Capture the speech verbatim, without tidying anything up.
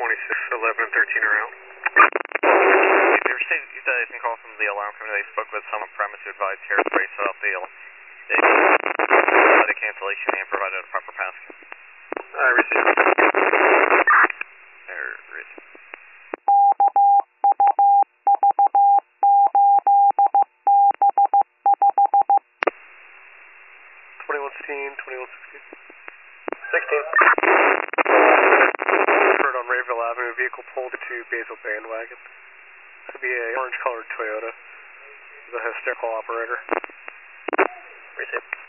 twenty-six, eleven, and thirteen are out. They received uh, some calls from the alarm company. They spoke with some on premise who advised Harris Brace off the alarm. They provided a cancellation and provided a proper pass. I received. There, received. twenty-one sixteen, twenty-one sixteen. sixteen. Heard on Rayville Avenue, vehicle pulled to Basil Bandwagon. Could be a orange colored Toyota with a hysterical operator. Received.